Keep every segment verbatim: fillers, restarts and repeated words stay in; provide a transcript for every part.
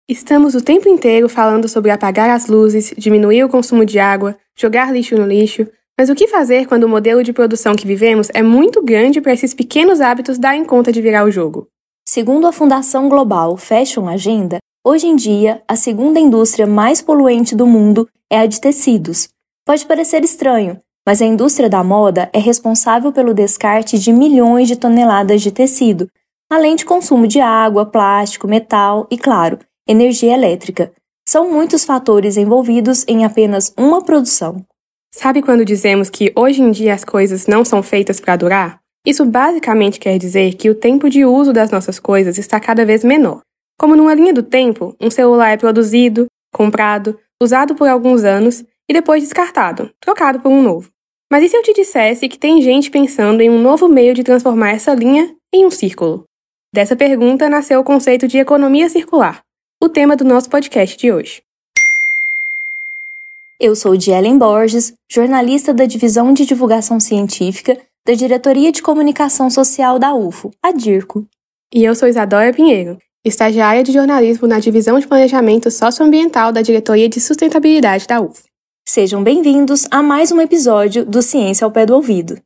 Estamos o tempo inteiro falando sobre apagar as luzes, diminuir o consumo de água, jogar lixo no lixo, mas o que fazer quando o modelo de produção que vivemos é muito grande para esses pequenos hábitos darem conta de virar o jogo? Segundo a Fundação Global Fashion Agenda, hoje em dia, a segunda indústria mais poluente do mundo é a de tecidos. Pode parecer estranho, mas a indústria da moda é responsável pelo descarte de milhões de toneladas de tecido, além de consumo de água, plástico, metal e, claro, energia elétrica. São muitos fatores envolvidos em apenas uma produção. Sabe quando dizemos que hoje em dia as coisas não são feitas para durar? Isso basicamente quer dizer que o tempo de uso das nossas coisas está cada vez menor. Como numa linha do tempo, um celular é produzido, comprado, usado por alguns anos e depois descartado, trocado por um novo. Mas e se eu te dissesse que tem gente pensando em um novo meio de transformar essa linha em um círculo? Dessa pergunta nasceu o conceito de economia circular, o tema do nosso podcast de hoje. Eu sou Dielen Borges, jornalista da Divisão de Divulgação Científica da Diretoria de Comunicação Social da U F O, a DIRCO. E eu sou Isadora Pinheiro, estagiária de jornalismo na Divisão de Planejamento Socioambiental da Diretoria de Sustentabilidade da U F O. Sejam bem-vindos a mais um episódio do Ciência ao Pé do Ouvido.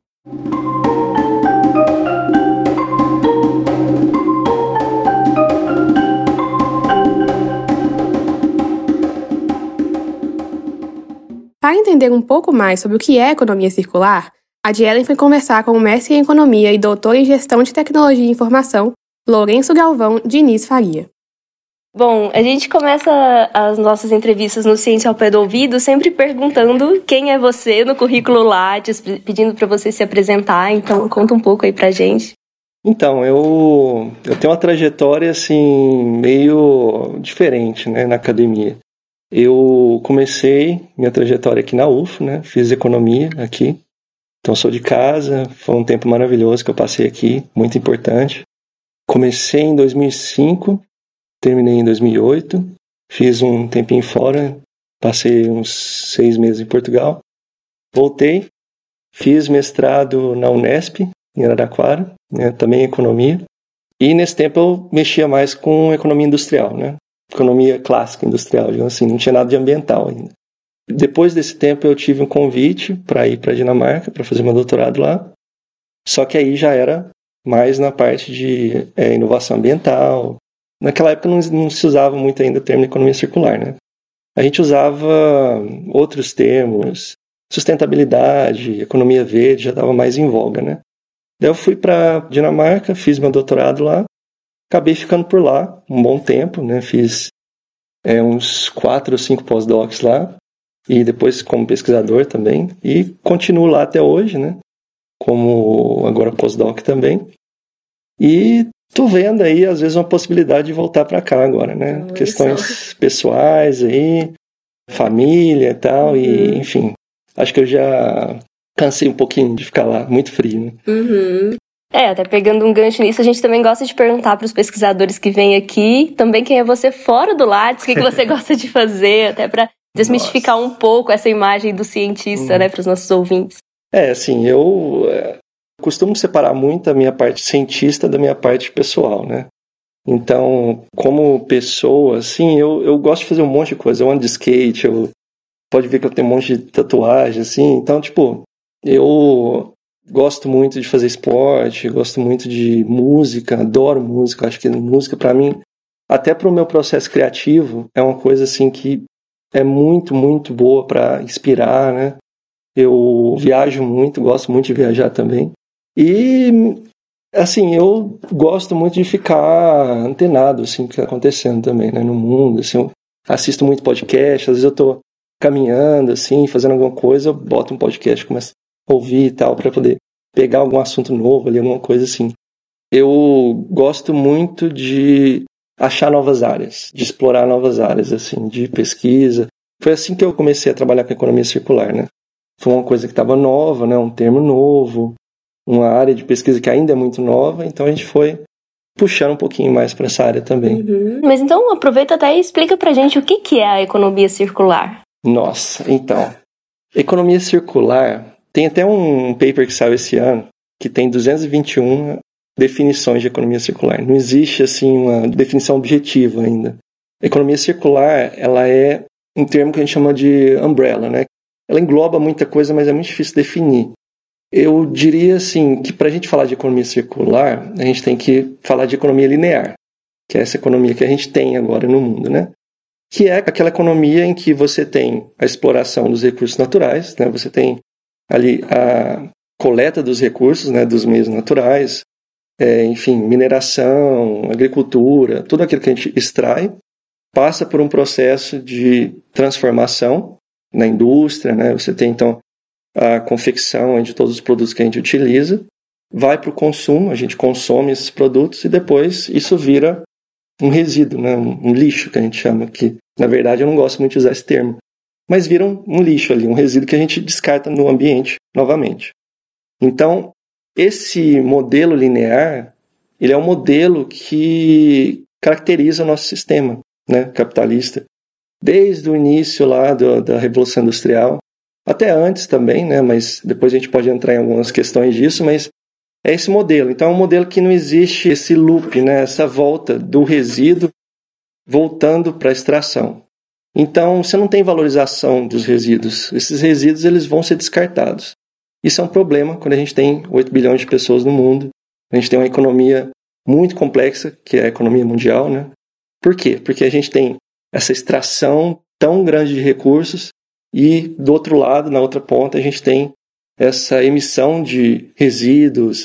Para entender um pouco mais sobre o que é economia circular, a Dielen foi conversar com o mestre em economia e doutor em gestão de tecnologia e informação, Lourenço Galvão Diniz Faria. Bom, a gente começa as nossas entrevistas no Ciência ao Pé do Ouvido sempre perguntando quem é você no currículo Lattes, pedindo para você se apresentar, então conta um pouco aí pra gente. Então, eu, eu tenho uma trajetória assim meio diferente, né, na academia. Eu comecei minha trajetória aqui na U F O, né, fiz economia aqui, então sou de casa, foi um tempo maravilhoso que eu passei aqui, muito importante. Comecei em dois mil e cinco, terminei em dois mil e oito, fiz um tempinho fora, passei uns seis meses em Portugal, voltei, fiz mestrado na Unesp, em Araraquara, né, também em economia, e nesse tempo eu mexia mais com economia industrial, né, economia clássica industrial, digamos assim, não tinha nada de ambiental ainda. Depois desse tempo eu tive um convite para ir para a Dinamarca, para fazer meu doutorado lá, só que aí já era mais na parte de é, inovação ambiental. Naquela época não, não se usava muito ainda o termo economia circular, né? A gente usava outros termos, sustentabilidade, economia verde, já estava mais em voga, né? Daí eu fui para a Dinamarca, fiz meu doutorado lá, acabei ficando por lá um bom tempo, né? Fiz é, uns quatro ou cinco pós-docs lá, e depois como pesquisador também, e continuo lá até hoje, né? Como agora pós-doc também. E tô vendo aí, às vezes, uma possibilidade de voltar para cá agora, né? Olha Questões só. pessoais aí, família e tal, uhum. E enfim, acho que eu já cansei um pouquinho de ficar lá, muito frio, né? Uhum. É, até pegando um gancho nisso, a gente também gosta de perguntar para os pesquisadores que vêm aqui, também quem é você fora do Lattes, o que, que você gosta de fazer, até para desmistificar Nossa. um pouco essa imagem do cientista, uhum. né, para os nossos ouvintes. É, assim, eu é, costumo separar muito a minha parte cientista da minha parte pessoal, né? Então, como pessoa, assim, eu, eu gosto de fazer um monte de coisa. Eu ando de skate, eu, pode ver que eu tenho um monte de tatuagem, assim. Então, tipo, eu gosto muito de fazer esporte, gosto muito de música, adoro música. Acho que música, pra mim, até pro meu processo criativo, é uma coisa, assim, que é muito, muito boa pra inspirar, né? Eu viajo muito, gosto muito de viajar também. E, assim, eu gosto muito de ficar antenado, assim, o que está acontecendo também, né, no mundo, assim, eu assisto muito podcast, às vezes eu tô caminhando, assim, fazendo alguma coisa, eu boto um podcast, começo a ouvir e tal, para poder pegar algum assunto novo ali, alguma coisa assim. Eu gosto muito de achar novas áreas, de explorar novas áreas, assim, de pesquisa. Foi assim que eu comecei a trabalhar com economia circular, né. Foi uma coisa que estava nova, né, um termo novo, uma área de pesquisa que ainda é muito nova, então a gente foi puxando um pouquinho mais para essa área também. Uhum. Mas então aproveita até e explica pra gente o que, que é a economia circular. Nossa, então, economia circular, tem até um paper que saiu esse ano, que tem duzentas e vinte e uma definições de economia circular. Não existe, assim, uma definição objetiva ainda. A economia circular, ela é um termo que a gente chama de umbrella, né? Ela engloba muita coisa, mas é muito difícil definir. Eu diria assim que para a gente falar de economia circular, a gente tem que falar de economia linear, que é essa economia que a gente tem agora no mundo, né? Que é aquela economia em que você tem a exploração dos recursos naturais, né? Você tem ali a coleta dos recursos, né, dos meios naturais, é, enfim, mineração, agricultura, tudo aquilo que a gente extrai, passa por um processo de transformação na indústria, né? Você tem, então, a confecção de todos os produtos que a gente utiliza, vai para o consumo, a gente consome esses produtos e depois isso vira um resíduo, né? um, um lixo que a gente chama, que na verdade eu não gosto muito de usar esse termo, mas vira um, um lixo ali, um resíduo que a gente descarta no ambiente novamente. Então, esse modelo linear, ele é um modelo que caracteriza o nosso sistema, né, capitalista, desde o início lá do, da Revolução Industrial, até antes também, né, mas depois a gente pode entrar em algumas questões disso, mas é esse modelo. Então é um modelo que não existe esse loop, né, essa volta do resíduo voltando para a extração. Então você não tem valorização dos resíduos. Esses resíduos eles vão ser descartados. Isso é um problema quando a gente tem oito bilhões de pessoas no mundo. A gente tem uma economia muito complexa, que é a economia mundial, né? Por quê? Porque a gente tem essa extração tão grande de recursos e, do outro lado, na outra ponta, a gente tem essa emissão de resíduos,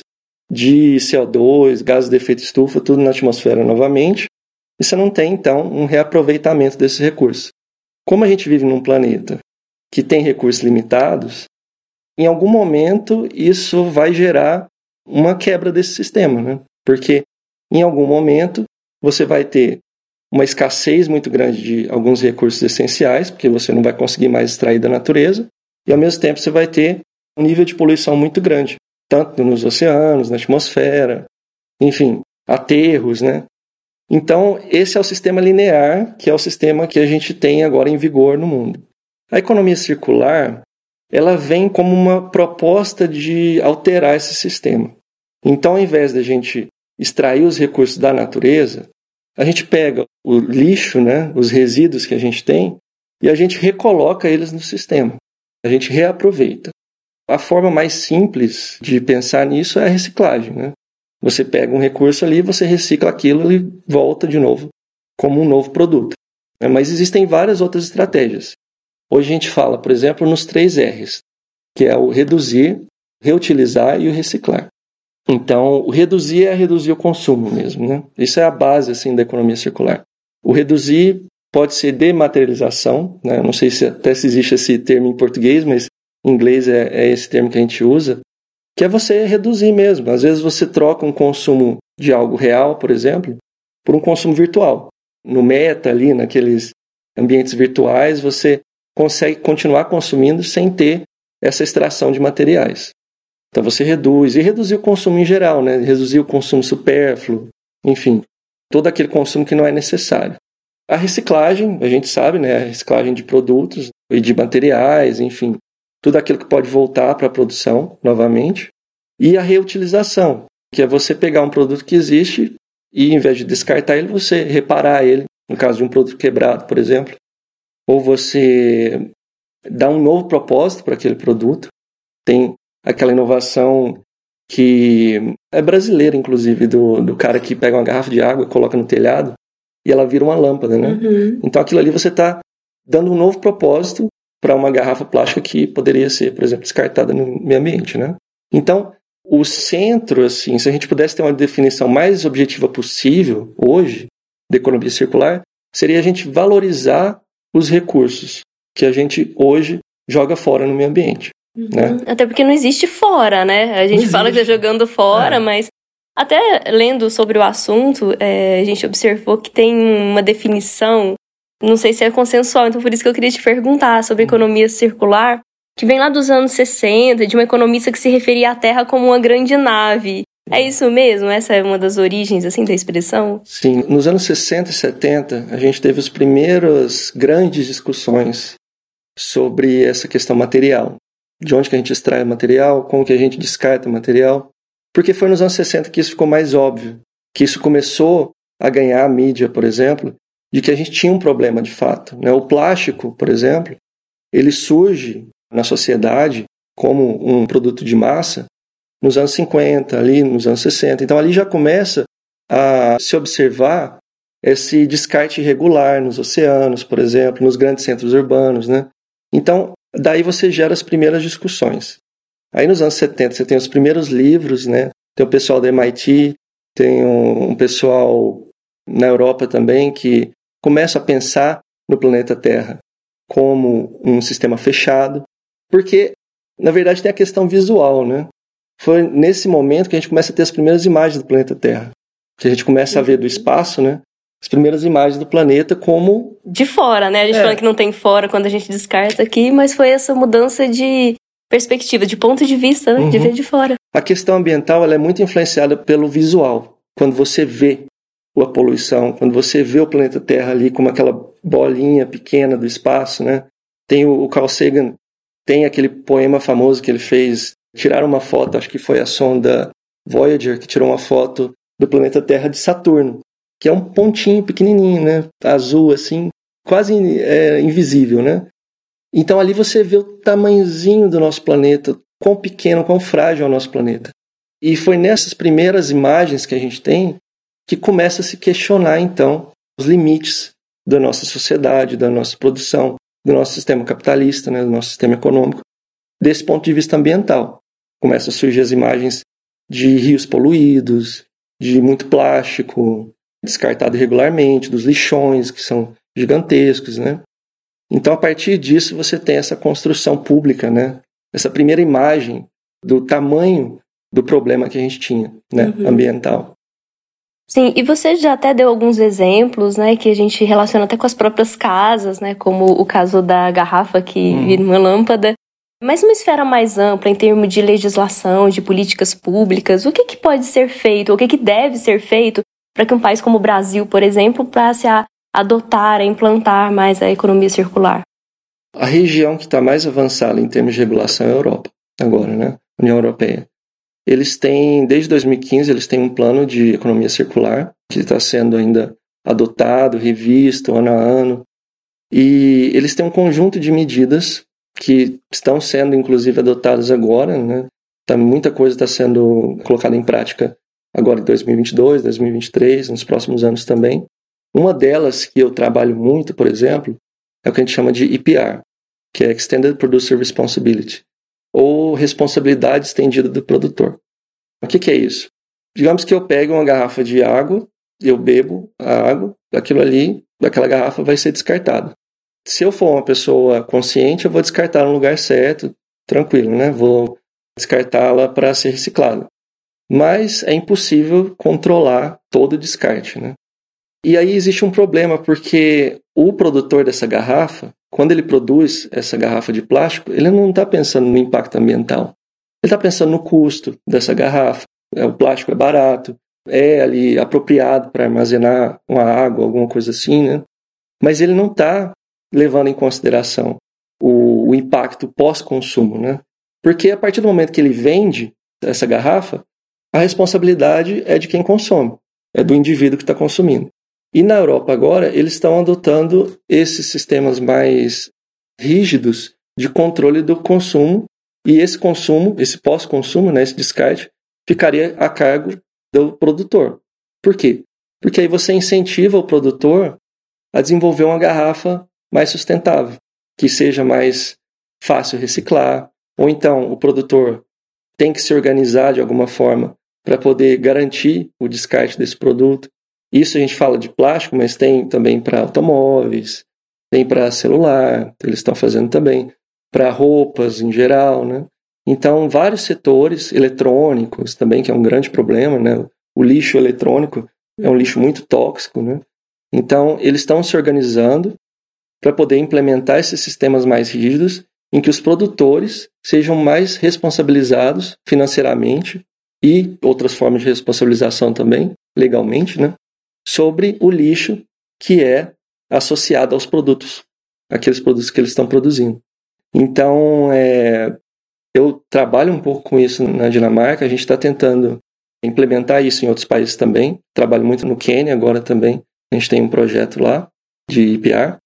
de C O dois, gases de efeito estufa, tudo na atmosfera novamente. E você não tem, então, um reaproveitamento desses recursos. Como a gente vive num planeta que tem recursos limitados, em algum momento isso vai gerar uma quebra desse sistema, né? Porque em algum momento você vai ter uma escassez muito grande de alguns recursos essenciais, porque você não vai conseguir mais extrair da natureza, e ao mesmo tempo você vai ter um nível de poluição muito grande, tanto nos oceanos, na atmosfera, enfim, aterros, né? Então, esse é o sistema linear, que é o sistema que a gente tem agora em vigor no mundo. A economia circular, ela vem como uma proposta de alterar esse sistema. Então, ao invés da gente extrair os recursos da natureza, a gente pega o lixo, né, os resíduos que a gente tem, e a gente recoloca eles no sistema. A gente reaproveita. A forma mais simples de pensar nisso é a reciclagem, né? Você pega um recurso ali, você recicla aquilo e volta de novo como um novo produto. Mas existem várias outras estratégias. Hoje a gente fala, por exemplo, nos três R's, que é o reduzir, reutilizar e o reciclar. Então, o reduzir é reduzir o consumo mesmo, né? Isso é a base assim, da economia circular. O reduzir pode ser dematerialização, né? Não sei se até se existe esse termo em português, mas em inglês é, é esse termo que a gente usa, que é você reduzir mesmo. Às vezes você troca um consumo de algo real, por exemplo, por um consumo virtual. No Meta, ali, naqueles ambientes virtuais, você consegue continuar consumindo sem ter essa extração de materiais. Então você reduz, e reduzir o consumo em geral, né? Reduzir o consumo supérfluo, enfim, todo aquele consumo que não é necessário. A reciclagem, a gente sabe, né? A reciclagem de produtos e de materiais, enfim, tudo aquilo que pode voltar para a produção novamente. E a reutilização, que é você pegar um produto que existe e, em vez de descartar ele, você reparar ele, no caso de um produto quebrado, por exemplo, ou você dar um novo propósito para aquele produto. Tem aquela inovação que é brasileira, inclusive, do, do cara que pega uma garrafa de água e coloca no telhado e ela vira uma lâmpada, né? Uhum. Então aquilo ali você está dando um novo propósito para uma garrafa plástica que poderia ser, por exemplo, descartada no meio ambiente, né? Então, o centro, assim, se a gente pudesse ter uma definição mais objetiva possível hoje da economia circular, seria a gente valorizar os recursos que a gente hoje joga fora no meio ambiente. Uhum. Né? Até porque não existe fora, né? A gente fala que está jogando fora, é. Mas até lendo sobre o assunto, é, a gente observou que tem uma definição, não sei se é consensual, então por isso que eu queria te perguntar sobre a economia circular, que vem lá dos anos sessenta, de uma economista que se referia à Terra como uma grande nave. É isso mesmo? Essa é uma das origens assim, da expressão? Sim, nos anos sessenta e setenta, a gente teve as primeiras grandes discussões sobre essa questão material. De onde que a gente extrai o material, como que a gente descarta o material. Porque foi nos anos sessenta que isso ficou mais óbvio, que isso começou a ganhar a mídia, por exemplo, de que a gente tinha um problema de fato, né? O plástico, por exemplo, ele surge na sociedade como um produto de massa nos anos cinquenta, ali nos anos sessenta. Então ali já começa a se observar esse descarte irregular nos oceanos, por exemplo, nos grandes centros urbanos, né? Então, daí você gera as primeiras discussões. Aí nos anos setenta você tem os primeiros livros, né? Tem o pessoal da M I T, tem um, um pessoal na Europa também que começa a pensar no planeta Terra como um sistema fechado, porque, na verdade, tem a questão visual, né? Foi nesse momento que a gente começa a ter as primeiras imagens do planeta Terra, que a gente começa a ver do espaço, né? As primeiras imagens do planeta como... De fora, né? A gente é. fala que não tem fora quando a gente descarta aqui, mas foi essa mudança de perspectiva, de ponto de vista, né? Uhum. De ver de fora. A questão ambiental ela é muito influenciada pelo visual. Quando você vê a poluição, quando você vê o planeta Terra ali como aquela bolinha pequena do espaço, né? Tem o, o Carl Sagan, tem aquele poema famoso que ele fez, tiraram uma foto, acho que foi a sonda Voyager, que tirou uma foto do planeta Terra de Saturno, que é um pontinho pequenininho, né? Azul, assim, quase é, invisível, né? Então ali você vê o tamanhozinho do nosso planeta, quão pequeno, quão frágil é o nosso planeta. E foi nessas primeiras imagens que a gente tem que começa a se questionar, então, os limites da nossa sociedade, da nossa produção, do nosso sistema capitalista, né? Do nosso sistema econômico, desse ponto de vista ambiental. Começam a surgir as imagens de rios poluídos, de muito plástico descartado irregularmente, dos lixões, que são gigantescos, né? Então, a partir disso, você tem essa construção pública, né? Essa primeira imagem do tamanho do problema que a gente tinha, né? Uhum. Ambiental. Sim, e você já até deu alguns exemplos, né, que a gente relaciona até com as próprias casas, né, como o caso da garrafa que uhum. vira uma lâmpada. Mas numa esfera mais ampla, em termos de legislação, de políticas públicas, o que, que pode ser feito, o que, que deve ser feito para que um país como o Brasil, por exemplo, passe a adotar, a implantar mais a economia circular? A região que está mais avançada em termos de regulação é a Europa, agora, né? União Europeia. Eles têm, desde dois mil e quinze, eles têm um plano de economia circular, que está sendo ainda adotado, revisto, ano a ano. E eles têm um conjunto de medidas que estão sendo, inclusive, adotadas agora, né? Tá, muita coisa está sendo colocada em prática agora em dois mil e vinte e dois, dois mil e vinte e três, nos próximos anos também. Uma delas, que eu trabalho muito, por exemplo, é o que a gente chama de E P R, que é Extended Producer Responsibility, ou responsabilidade estendida do produtor. O que, que é isso? Digamos que eu pego uma garrafa de água, eu bebo a água, aquilo ali, daquela garrafa vai ser descartado. Se eu for uma pessoa consciente, eu vou descartar no lugar certo, tranquilo, né? Vou descartá-la para ser reciclada. Mas é impossível controlar todo o descarte, né? E aí existe um problema, porque o produtor dessa garrafa, quando ele produz essa garrafa de plástico, ele não está pensando no impacto ambiental. Ele está pensando no custo dessa garrafa. O plástico é barato, é ali apropriado para armazenar uma água, alguma coisa assim, né? Mas ele não está levando em consideração o, o impacto pós-consumo, né? Porque a partir do momento que ele vende essa garrafa, a responsabilidade é de quem consome, é do indivíduo que está consumindo. E na Europa agora, eles estão adotando esses sistemas mais rígidos de controle do consumo, e esse consumo, esse pós-consumo, né, esse descarte, ficaria a cargo do produtor. Por quê? Porque aí você incentiva o produtor a desenvolver uma garrafa mais sustentável, que seja mais fácil reciclar, ou então o produtor tem que se organizar de alguma forma para poder garantir o descarte desse produto. Isso a gente fala de plástico, mas tem também para automóveis, tem para celular, eles estão fazendo também, para roupas em geral, né? Então, vários setores eletrônicos também, que é um grande problema, né? O lixo eletrônico é um lixo muito tóxico, né? Então, eles estão se organizando para poder implementar esses sistemas mais rígidos, em que os produtores sejam mais responsabilizados financeiramente e outras formas de responsabilização também, legalmente, né? Sobre o lixo que é associado aos produtos, aqueles produtos que eles estão produzindo. Então, é, eu trabalho um pouco com isso na Dinamarca, a gente está tentando implementar isso em outros países também. Trabalho muito no Quênia agora também, a gente tem um projeto lá. de I P R,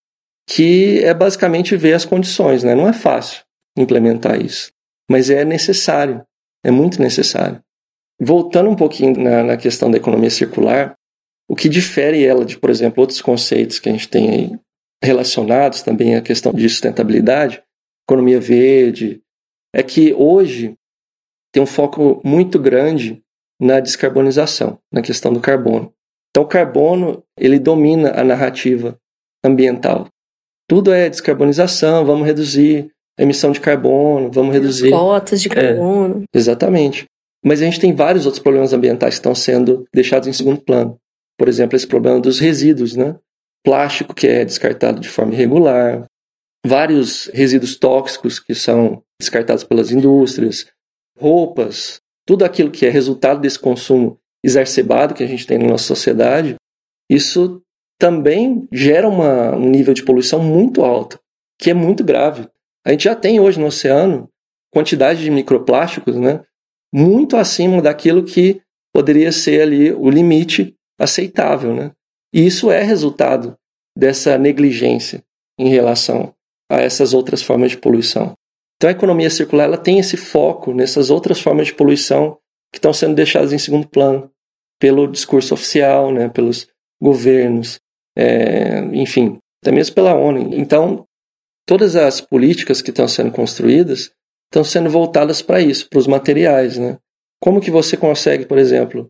que é basicamente ver as condições, né? Não é fácil implementar isso, mas é necessário, é muito necessário. Voltando um pouquinho na, na questão da economia circular, o que difere ela de, por exemplo, outros conceitos que a gente tem aí relacionados também à questão de sustentabilidade, economia verde, é que hoje tem um foco muito grande na descarbonização, na questão do carbono. Então, o carbono, ele domina a narrativa ambiental. Tudo é descarbonização, vamos reduzir a emissão de carbono, vamos reduzir... cotas de carbono. É, exatamente. Mas a gente tem vários outros problemas ambientais que estão sendo deixados em segundo plano. Por exemplo, esse problema dos resíduos, né? Plástico que é descartado de forma irregular, vários resíduos tóxicos que são descartados pelas indústrias, roupas, tudo aquilo que é resultado desse consumo exacerbado que a gente tem na nossa sociedade, isso também gera uma, um nível de poluição muito alto, que é muito grave. A gente já tem hoje no oceano quantidade de microplásticos, né, muito acima daquilo que poderia ser ali o limite aceitável, né? E isso é resultado dessa negligência em relação a essas outras formas de poluição. Então a economia circular ela tem esse foco nessas outras formas de poluição que estão sendo deixadas em segundo plano pelo discurso oficial, né, pelos governos, é, enfim, até mesmo pela ONU. Então, todas as políticas que estão sendo construídas estão sendo voltadas para isso, para os materiais, né? Como que você consegue, por exemplo,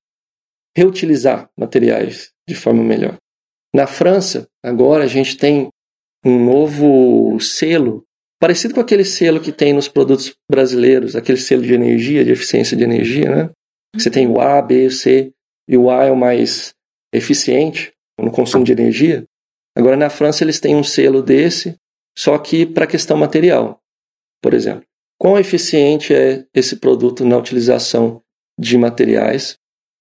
reutilizar materiais de forma melhor? Na França, agora a gente tem um novo selo, parecido com aquele selo que tem nos produtos brasileiros, aquele selo de energia, de eficiência de energia, né? Você tem o A, B, C, e o A é o mais eficiente no consumo de energia. Agora na França eles têm um selo desse, só que para a questão material. Por exemplo, quão eficiente é esse produto na utilização de materiais?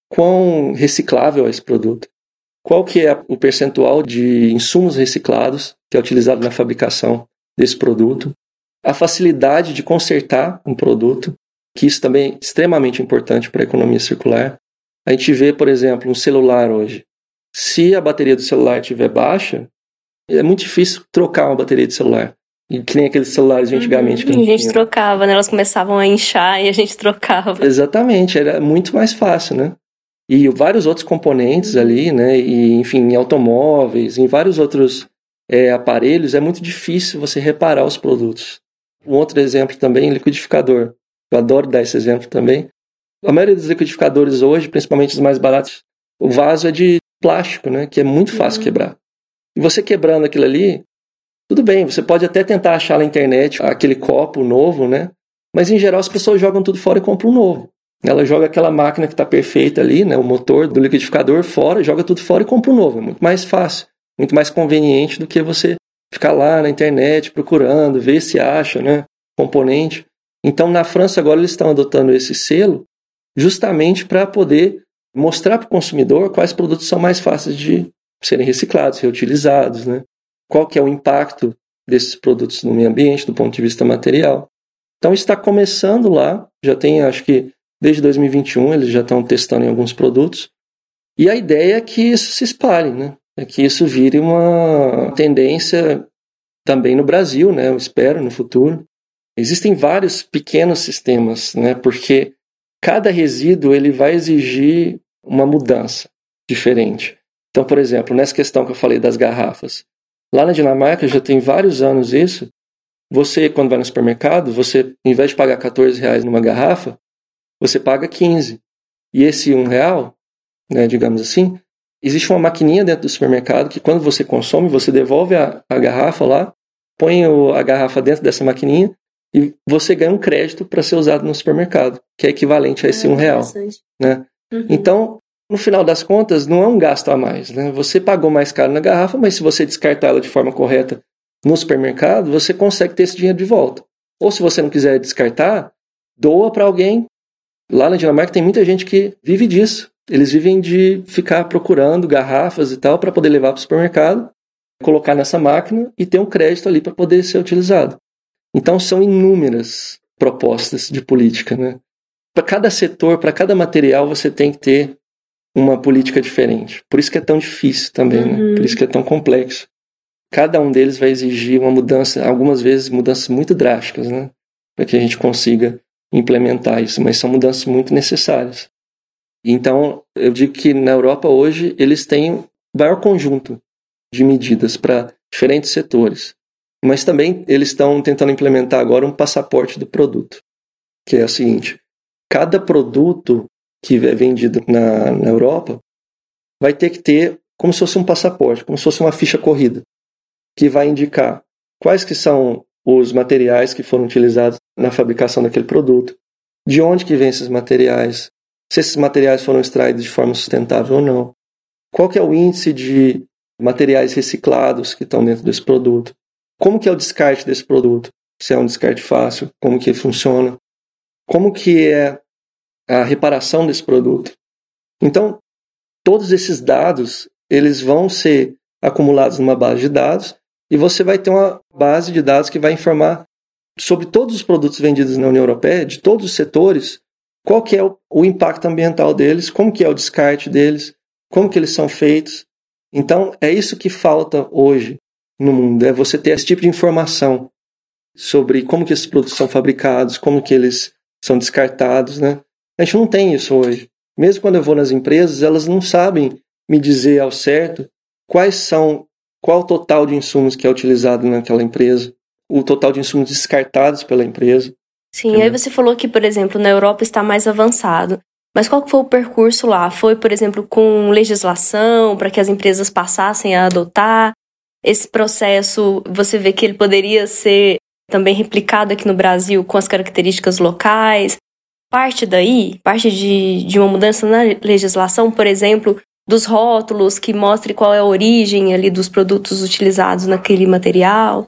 Quão reciclável é esse produto? Qual que é o percentual de insumos reciclados que é utilizado na fabricação desse produto? A facilidade de consertar um produto, que isso também é extremamente importante para a economia circular. A gente vê, por exemplo, um celular hoje. Se a bateria do celular estiver baixa, é muito difícil trocar uma bateria de celular. E que nem aqueles celulares de antigamente. Uhum, que a gente, a gente tinha. trocava, né? Elas começavam a inchar e a gente trocava. Exatamente, era muito mais fácil, né? E vários outros componentes ali, né? E, enfim, em automóveis, em vários outros é, aparelhos, é muito difícil você reparar os produtos. Um outro exemplo também, liquidificador. Eu adoro dar esse exemplo também. A maioria dos liquidificadores hoje, principalmente os mais baratos, o vaso é de plástico, né? Que é muito fácil uhum. quebrar. E você quebrando aquilo ali, tudo bem, você pode até tentar achar na internet aquele copo novo, né? Mas em geral as pessoas jogam tudo fora e compram um novo. Ela joga aquela máquina que está perfeita ali, né? O motor do liquidificador fora, joga tudo fora e compra um novo. É muito mais fácil, muito mais conveniente do que você ficar lá na internet procurando, ver se acha, né? Componente. Então na França agora eles estão adotando esse selo justamente para poder mostrar para o consumidor quais produtos são mais fáceis de serem reciclados, reutilizados, né? Qual que é o impacto desses produtos no meio ambiente, do ponto de vista material. Então está começando lá, já tem, acho que desde dois mil e vinte e um eles já estão testando em alguns produtos, e a ideia é que isso se espalhe, né? É que isso vire uma tendência também no Brasil, né? Eu espero, no futuro. Existem vários pequenos sistemas, né? Porque cada resíduo ele vai exigir uma mudança diferente. Então, por exemplo, nessa questão que eu falei das garrafas, lá na Dinamarca já tem vários anos isso. Você, quando vai no supermercado, você, em vez de pagar quatorze reais numa garrafa, você paga quinze. E esse um real, né, digamos assim, existe uma maquininha dentro do supermercado que quando você consome, você devolve a, a garrafa lá, põe o, a garrafa dentro dessa maquininha e você ganha um crédito para ser usado no supermercado, que é equivalente a esse ah, um real. Né? Uhum. Então, no final das contas, não é um gasto a mais. Né? Você pagou mais caro na garrafa, mas se você descartar ela de forma correta no supermercado, você consegue ter esse dinheiro de volta. Ou se você não quiser descartar, doa para alguém. Lá na Dinamarca tem muita gente que vive disso. Eles vivem de ficar procurando garrafas e tal para poder levar para o supermercado, colocar nessa máquina e ter um crédito ali para poder ser utilizado. Então são inúmeras propostas de política. Né? Para cada setor, para cada material, você tem que ter uma política diferente. Por isso que é tão difícil também, uhum. né? Por isso que é tão complexo. cada um deles vai exigir uma mudança, algumas vezes mudanças muito drásticas, né? Para que a gente consiga implementar isso, mas são mudanças muito necessárias. Então, eu digo que na Europa hoje eles têm o maior conjunto de medidas para diferentes setores, mas também eles estão tentando implementar agora um passaporte do produto, que é o seguinte: cada produto que é vendido na, na Europa vai ter que ter como se fosse um passaporte, como se fosse uma ficha corrida, que vai indicar quais que são os materiais que foram utilizados na fabricação daquele produto, de onde que vêm esses materiais, se esses materiais foram extraídos de forma sustentável ou não, qual que é o índice de materiais reciclados que estão dentro desse produto, como que é o descarte desse produto, se é um descarte fácil, como que funciona, como que é a reparação desse produto. Então, todos esses dados, eles vão ser acumulados numa base de dados e você vai ter uma base de dados que vai informar sobre todos os produtos vendidos na União Europeia, de todos os setores, qual que é o, o impacto ambiental deles, como que é o descarte deles, como que eles são feitos. Então, é isso que falta hoje no mundo, é você ter esse tipo de informação sobre como que esses produtos são fabricados, como que eles são descartados, né? A gente não tem isso hoje. Mesmo quando eu vou nas empresas, elas não sabem me dizer ao certo quais são, qual o total de insumos que é utilizado naquela empresa, o total de insumos descartados pela empresa. Sim, entendeu? Aí você falou que, por exemplo, na Europa está mais avançado. Mas qual que foi o percurso lá? Foi, por exemplo, com legislação para que as empresas passassem a adotar? Esse processo, você vê que ele poderia ser também replicado aqui no Brasil com as características locais? Parte daí, parte de, de uma mudança na legislação, por exemplo, dos rótulos que mostre qual é a origem ali dos produtos utilizados naquele material?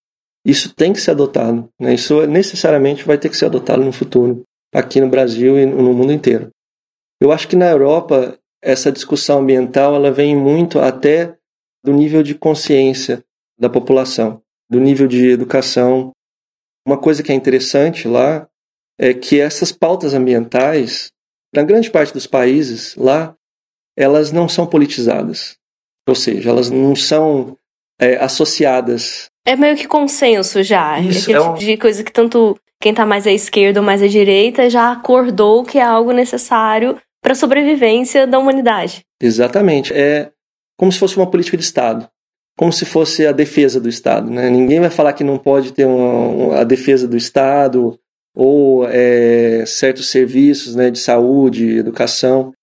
Isso tem que ser adotado, né? Isso necessariamente vai ter que ser adotado no futuro, aqui no Brasil e no mundo inteiro. Eu acho que na Europa, essa discussão ambiental ela vem muito até do nível de consciência da população, do nível de educação. Uma coisa que é interessante lá é que essas pautas ambientais, na grande parte dos países lá, elas não são politizadas. Ou seja, elas não são é, associadas. É meio que consenso já. Isso, é aquele é um... tipo de coisa que tanto quem está mais à esquerda ou mais à direita já acordou que é algo necessário para a sobrevivência da humanidade. Exatamente. É como se fosse uma política de Estado. Como se fosse a defesa do Estado, né? Ninguém vai falar que não pode ter uma, a defesa do Estado ou é, certos serviços, né, de saúde, educação.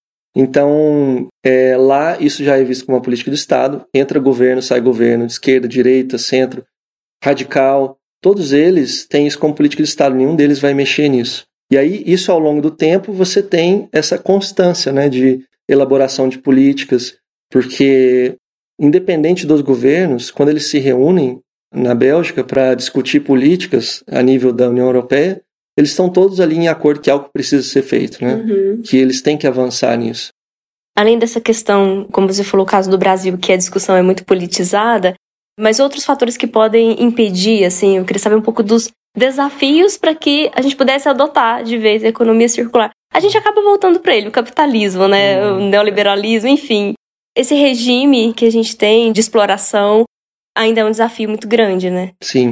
Então, é, lá isso já é visto como uma política do Estado. Entra governo, sai governo, de esquerda, direita, centro, radical. Todos eles têm isso como política de Estado. Nenhum deles vai mexer nisso. E aí, isso ao longo do tempo, você tem essa constância, né, de elaboração de políticas, porque independente dos governos, quando eles se reúnem na Bélgica para discutir políticas a nível da União Europeia, eles estão todos ali em acordo que algo precisa ser feito, né? Uhum. Que eles têm que avançar nisso. Além dessa questão, como você falou, o caso do Brasil, que a discussão é muito politizada, mas outros fatores que podem impedir, assim, eu queria saber um pouco dos desafios para que a gente pudesse adotar de vez a economia circular. A gente acaba voltando para ele, o capitalismo, né? Uhum. O neoliberalismo, enfim. Esse regime que a gente tem de exploração ainda é um desafio muito grande, né? Sim,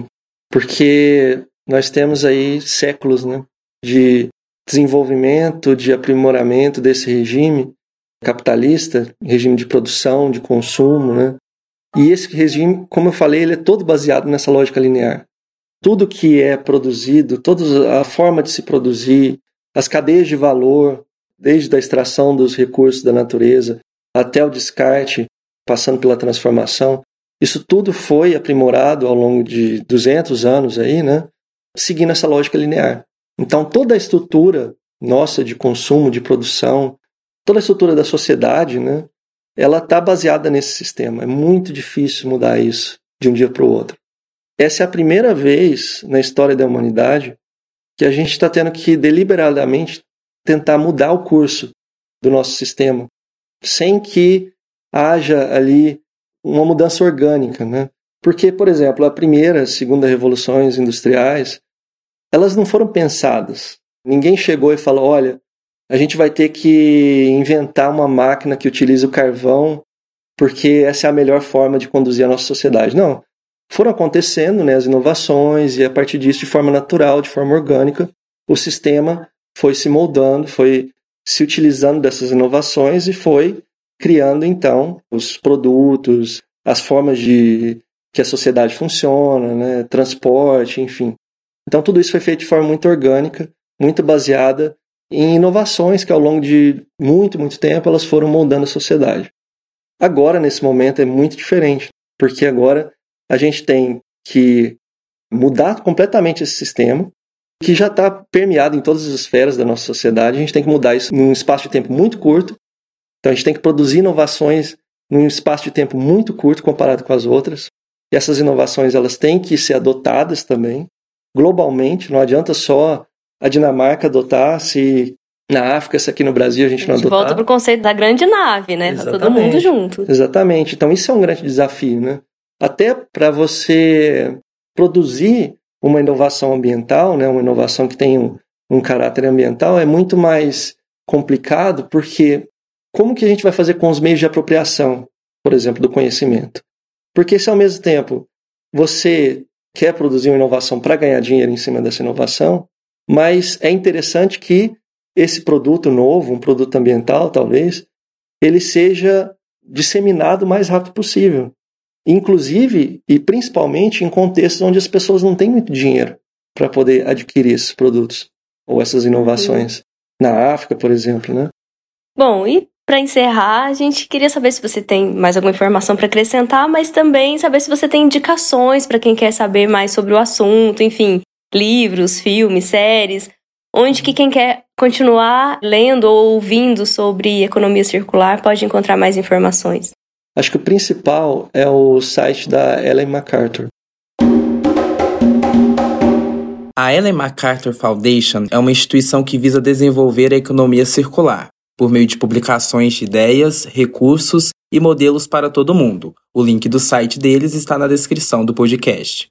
porque nós temos aí séculos, né, de desenvolvimento, de aprimoramento desse regime capitalista, regime de produção, de consumo, né? E esse regime, como eu falei, ele é todo baseado nessa lógica linear. Tudo que é produzido, toda a forma de se produzir, as cadeias de valor, desde a extração dos recursos da natureza até o descarte, passando pela transformação, isso tudo foi aprimorado ao longo de duzentos anos aí, né? Seguindo essa lógica linear. Então, toda a estrutura nossa de consumo, de produção, toda a estrutura da sociedade, né, ela está baseada nesse sistema. É muito difícil mudar isso de um dia para o outro. Essa é a primeira vez na história da humanidade que a gente está tendo que deliberadamente tentar mudar o curso do nosso sistema, sem que haja ali uma mudança orgânica, né? Porque, por exemplo, a primeira, a segunda revoluções industriais, elas não foram pensadas. Ninguém chegou e falou, olha, a gente vai ter que inventar uma máquina que utilize o carvão porque essa é a melhor forma de conduzir a nossa sociedade. Não. Foram acontecendo, né, as inovações, e a partir disso, de forma natural, de forma orgânica, o sistema foi se moldando, foi se utilizando dessas inovações e foi criando, então, os produtos, as formas de que a sociedade funciona, né, transporte, enfim. Então, tudo isso foi feito de forma muito orgânica, muito baseada em inovações que, ao longo de muito, muito tempo, elas foram moldando a sociedade. Agora, nesse momento, é muito diferente, porque agora a gente tem que mudar completamente esse sistema, que já está permeado em todas as esferas da nossa sociedade. A gente tem que mudar isso num espaço de tempo muito curto. Então, a gente tem que produzir inovações num espaço de tempo muito curto comparado com as outras. E essas inovações elas têm que ser adotadas também, globalmente. Não adianta só a Dinamarca adotar, se na África, se aqui no Brasil a gente não adotar. Volta para o conceito da grande nave, né? Tá todo mundo junto. Exatamente. Então, isso é um grande desafio, né? Até para você produzir uma inovação ambiental, né, uma inovação que tem um, um caráter ambiental, é muito mais complicado, porque como que a gente vai fazer com os meios de apropriação, por exemplo, do conhecimento? Porque se ao mesmo tempo você quer produzir uma inovação para ganhar dinheiro em cima dessa inovação, mas é interessante que esse produto novo, um produto ambiental talvez, ele seja disseminado o mais rápido possível. Inclusive e principalmente em contextos onde as pessoas não têm muito dinheiro para poder adquirir esses produtos ou essas inovações. Uhum. Na África, por exemplo, né? Bom, e para encerrar, a gente queria saber se você tem mais alguma informação para acrescentar, mas também saber se você tem indicações para quem quer saber mais sobre o assunto, enfim, livros, filmes, séries, onde que quem quer continuar lendo ou ouvindo sobre economia circular pode encontrar mais informações. Acho que o principal é o site da Ellen MacArthur. A Ellen MacArthur Foundation é uma instituição que visa desenvolver a economia circular, por meio de publicações de ideias, recursos e modelos para todo mundo. O link do site deles está na descrição do podcast.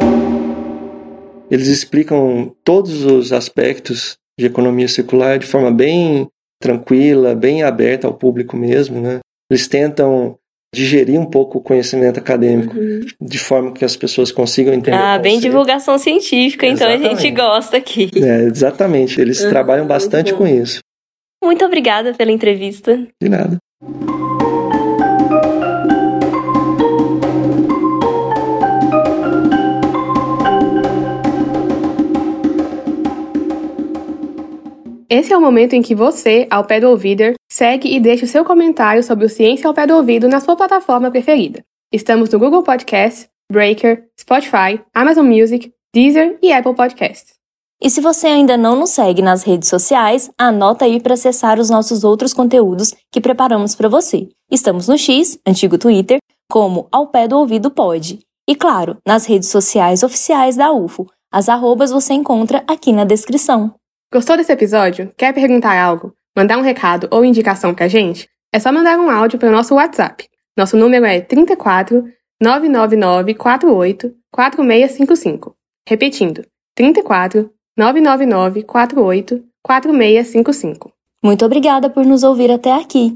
Eles explicam todos os aspectos de economia circular de forma bem tranquila, bem aberta ao público mesmo, né? Eles tentam digerir um pouco o conhecimento acadêmico uhum. de forma que as pessoas consigam entender. Ah, bem divulgação científica, exatamente. Então a gente gosta aqui. É, exatamente, eles uhum. trabalham bastante uhum. com isso. Muito obrigada pela entrevista. De nada. Esse é o momento em que você, ao pé do ouvido, segue e deixa o seu comentário sobre o Ciência ao Pé do Ouvido na sua plataforma preferida. Estamos no Google Podcasts, Breaker, Spotify, Amazon Music, Deezer e Apple Podcasts. E se você ainda não nos segue nas redes sociais, anota aí para acessar os nossos outros conteúdos que preparamos para você. Estamos no X, antigo Twitter, como Ao Pé do Ouvido Pod. E claro, nas redes sociais oficiais da U F O. As arrobas você encontra aqui na descrição. Gostou desse episódio? Quer perguntar algo? Mandar um recado ou indicação pra gente? É só mandar um áudio para o nosso WhatsApp. Nosso número é trinta e quatro, nove nove nove, quatro oito, quatro seis cinco cinco. Repetindo, trinta e quatro, nove nove nove, quatro oito, quatro seis cinco cinco. Muito obrigada por nos ouvir até aqui.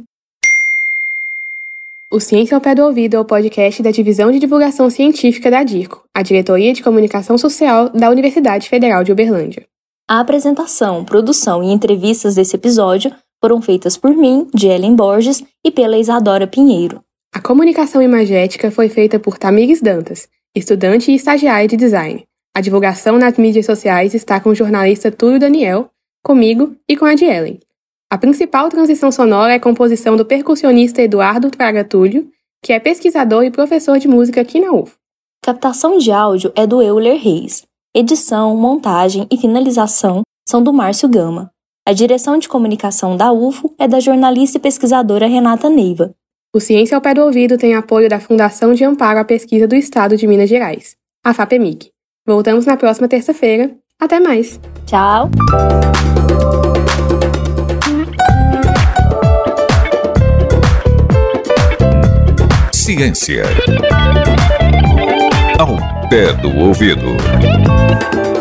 O Ciência ao Pé do Ouvido é o podcast da Divisão de Divulgação Científica da DIRCO, a Diretoria de Comunicação Social da Universidade Federal de Uberlândia. A apresentação, produção e entrevistas desse episódio foram feitas por mim, de Ellen Borges, e pela Isadora Pinheiro. A comunicação imagética foi feita por Tamires Dantas, estudante e estagiária de design. A divulgação nas mídias sociais está com o jornalista Túlio Daniel, comigo e com a de Ellen. A principal transição sonora é a composição do percussionista Eduardo Fraga Túlio, que é pesquisador e professor de música aqui na U F O. Captação de áudio é do Euler Reis. Edição, montagem e finalização são do Márcio Gama. A direção de comunicação da U F O é da jornalista e pesquisadora Renata Neiva. O Ciência ao Pé do Ouvido tem apoio da Fundação de Amparo à Pesquisa do Estado de Minas Gerais, a FAPEMIG. Voltamos na próxima terça-feira. Até mais! Tchau! Ciência ao pé do ouvido.